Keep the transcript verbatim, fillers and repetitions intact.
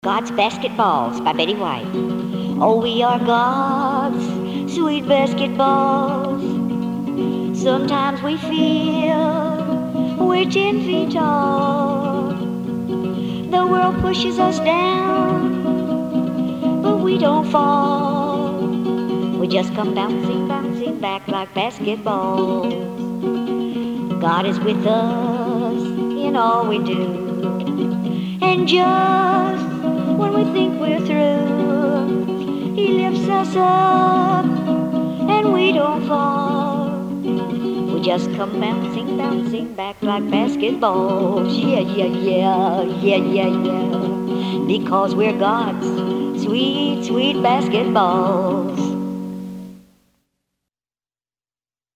God's Basketballs by Betty White. Oh, we are God's sweet basketballs. Sometimes we feel we're ten feet tall. The world pushes us down, but we don't fall. We just come bouncing, bouncing back like basketballs. God is with us in all we do. And just when we think we're through, He lifts us up and we don't fall. We just come bouncing, bouncing back like basketballs. Yeah, yeah, yeah, yeah, yeah, yeah. Because we're God's sweet, sweet basketballs.